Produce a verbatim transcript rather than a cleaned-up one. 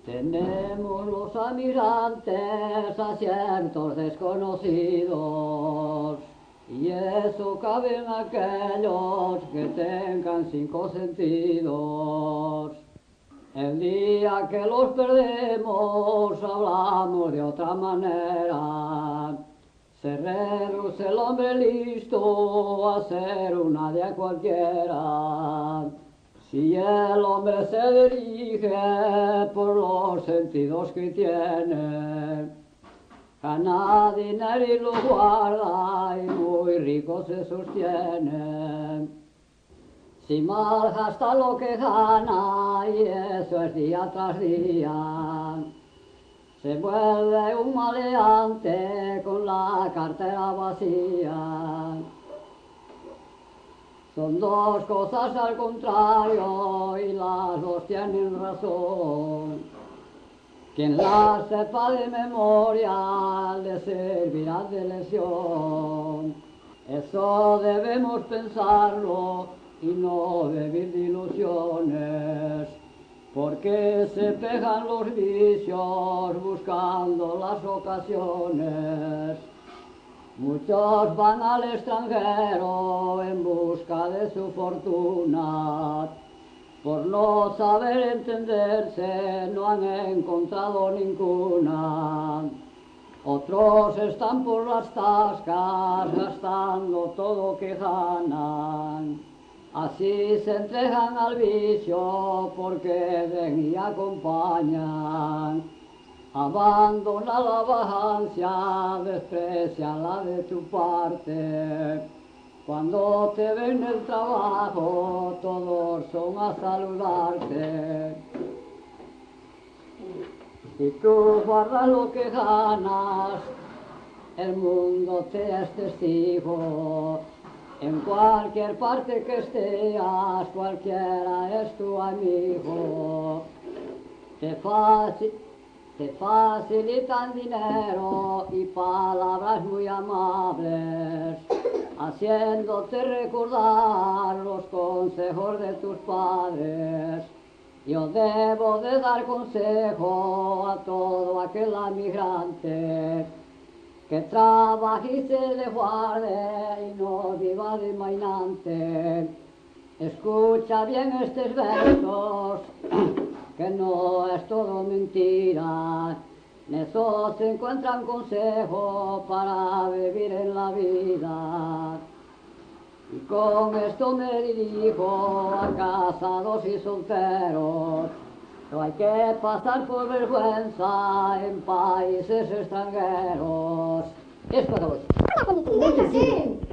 Tenemos los almirantes a ciertos desconocidos, y eso cabe en aquellos que tengan cinco sentidos. El día que los perdemos hablamos de otra manera. Se reduce el hombre listo a ser una de cualquiera. Si el hombre se dirige por los sentidos que tiene, gana dinero y lo guarda y muy rico se sostiene. Si mal gasta lo que gana, y eso es día tras día, se vuelve un maleante con la cartera vacía. Son dos cosas al contrario y las dos tienen razón. Quien las sepa de memoria le servirá de lección. Eso debemos pensarlo y no vivir de ilusiones, porque se pegan los vicios buscando las ocasiones. Muchos van al extranjero en busca de su fortuna. Por no saber entenderse no han encontrado ninguna. Otros están por las tascas gastando todo que ganan. Así se entregan al vicio porque ven y acompañan. Abandona la vagancia, desprecia la de tu parte. Cuando te ven el trabajo, todos son a saludarte. Si tú guardas lo que ganas, el mundo te es testigo. En cualquier parte que estés, cualquiera es tu amigo. Te faci- Te facilitan dinero y palabras muy amables, haciéndote recordar los consejos de tus padres. Yo debo de dar consejo a todo aquel amigrante que trabaje y se le guarde y no viva de mainante. Escucha bien estos versos, que no es todo mentira. En eso se encuentran consejos para vivir en la vida. Y con esto me dirijo a casados y solteros. No hay que pasar por vergüenza en países extranjeros. Esto acabó. Sí.